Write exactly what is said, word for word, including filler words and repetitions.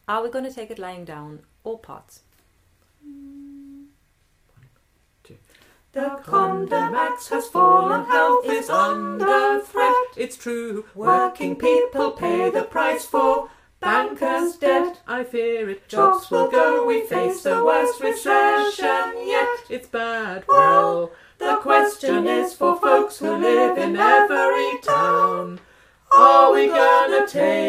Are we going to take it lying down or parts? The Condé Max has fallen, health is under threat. It's true, working people pay the price for bankers' debt. I fear it, jobs will go, we face the worst recession yet. It's bad, well, the question is for folks who live in every town, are we gonna take